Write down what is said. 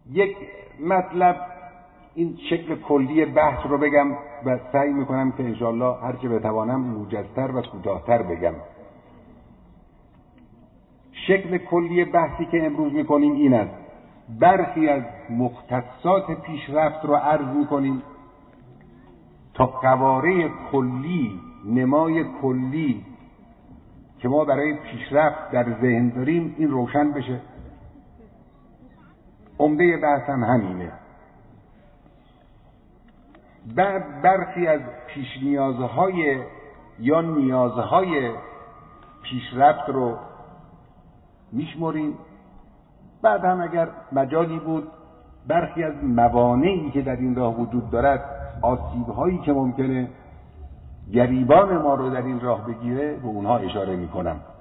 یک مطلب این شکل کلی بحث رو بگم و سعی میکنم که انشاءالله هر چه بتوانم موجزتر و کوتاه‌تر بگم. شکل کلی بحثی که امروز میکنیم این است: برخی از مختصات پیشرفت رو عرض میکنیم تا قواره کلی، نمای کلی که ما برای پیشرفت در ذهن داریم این روشن بشه. عمده بحث هم همینه. بعد برخی از پیش نیازهای یا نیازهای پیشرفت رو میشمریم. بعد هم اگر مجالی بود برخی از موانعی که در این راه وجود دارد، آسیب‌هایی که ممکنه گریبان ما رو در این راه بگیره، به اونها اشاره میکنم.